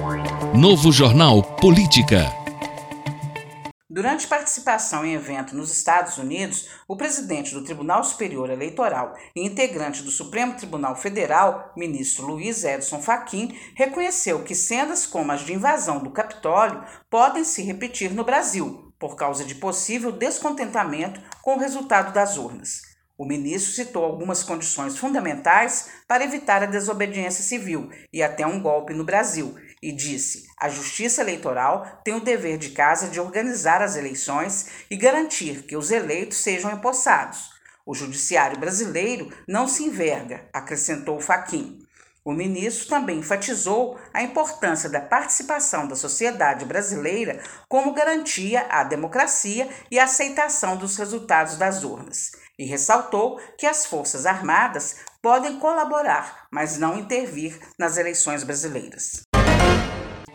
Novo Jornal Política. Durante participação em evento nos Estados Unidos, o presidente do Tribunal Superior Eleitoral e integrante do Supremo Tribunal Federal, ministro Luiz Edson Fachin, reconheceu que cenas como as de invasão do Capitólio podem se repetir no Brasil, por causa de possível descontentamento com o resultado das urnas. O ministro citou algumas condições fundamentais para evitar a desobediência civil e até um golpe no Brasil, e disse: a Justiça Eleitoral tem o dever de casa de organizar as eleições e garantir que os eleitos sejam empossados. O judiciário brasileiro não se enverga, acrescentou Fachin. O ministro também enfatizou a importância da participação da sociedade brasileira como garantia à democracia e à aceitação dos resultados das urnas, e ressaltou que as Forças Armadas podem colaborar, mas não intervir nas eleições brasileiras.